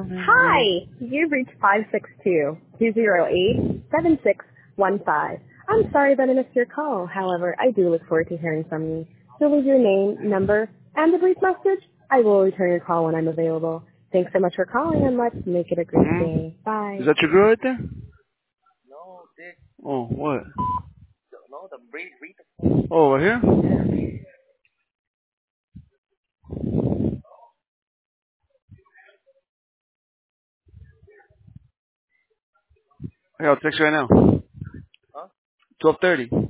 Hi, you've reached 562-208-7615. I'm sorry that I missed your call. However, I do look forward to hearing from you. So leave your name, number, and a brief message. I will return your call when I'm available. Thanks so much for calling, and let's make it a great day. Bye. Is that your girl right there? No, this. Oh, what? No, the read the. Oh, right here? Hey, I'll text you right now. Huh? 12:30.